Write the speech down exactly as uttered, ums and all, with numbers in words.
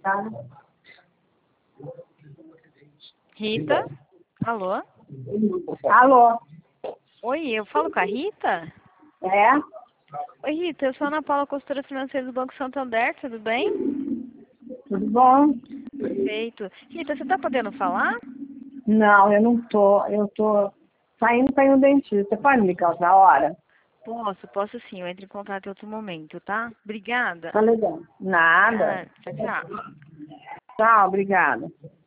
Rita? Alô? Alô? Oi, eu falo com a Rita? É? Oi, Rita, eu sou a Ana Paula, consultora financeira do Banco Santander, tudo bem? Tudo bom? Perfeito. Rita, você tá podendo falar? Não, eu não tô. Eu tô saindo para ir no dentista. Você pode me ligar outra hora? Posso, posso sim, eu entro em contato em outro momento, tá? Obrigada. Tá legal. Nada. Ah, tchau, tchau. Tchau, obrigada.